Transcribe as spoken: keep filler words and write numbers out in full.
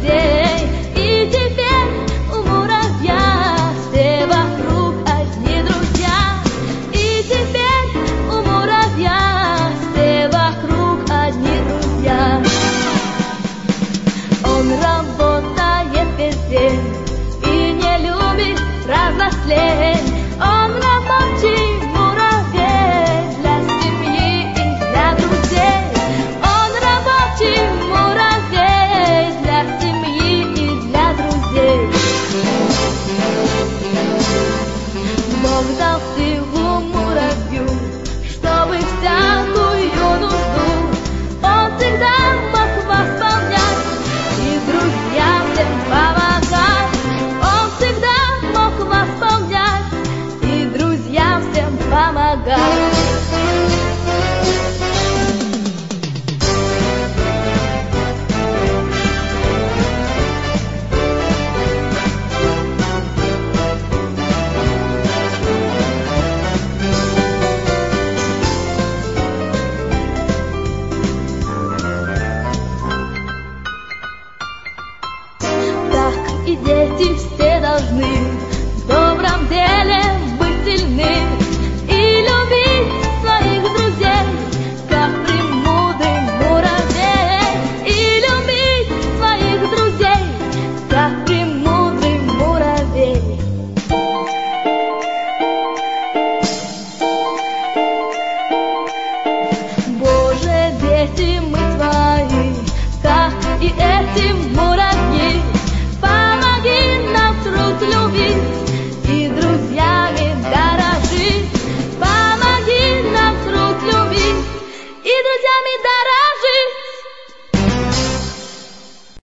друзей. И теперь у муравья все вокруг одни друзья. И теперь у муравья все вокруг одни друзья. Он работает весь день и не любит разнослень. Он рабочий муравей для семьи и для друзей. Он рабочий муравей для семьи и для друзей. Бог дал силу муравью, чтобы всякую нужду он всегда мог восполнять и друзьям всем помогать. Он всегда мог восполнять и друзьям всем помогать. Так и дети все должны в добром деле быть сильны и любить своих друзей, как премудрый муравей. И любить своих друзей, как премудрый муравей. Боже, дети мы твои, как и эти муравьи, помоги нам труд любить.